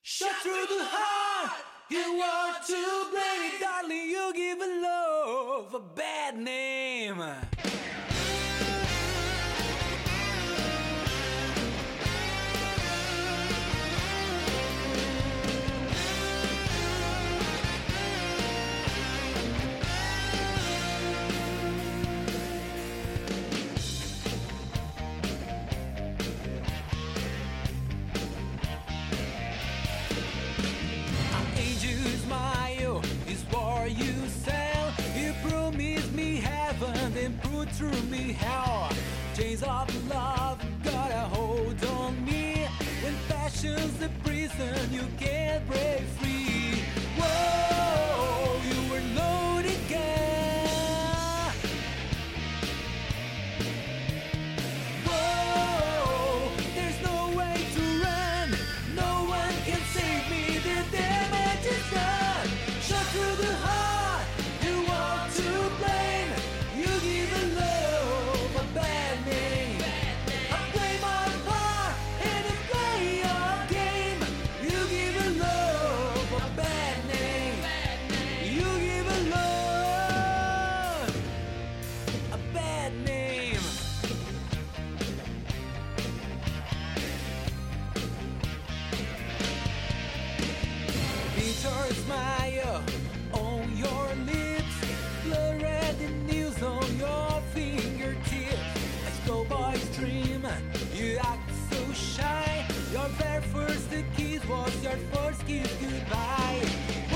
Shot through the heart, you are to blame. Darling, you give a love a bad name. You sell, you promised me heaven, then put through me hell. Chains of love got a hold on me. When passion's the prison, you can't break free. Whoa, you were loaded gun. Whoa, there's no way to run. No one can save me, the damage is done. Shot through the heart, you are to blame. You give a love a bad name. I play my part and I play your game. You give a love a bad name. You give a love a bad name. Bitter smile on your lips, blurred the news on your fingertips. A schoolboy's dream, you act so shy. Your very first kiss was your first kiss goodbye.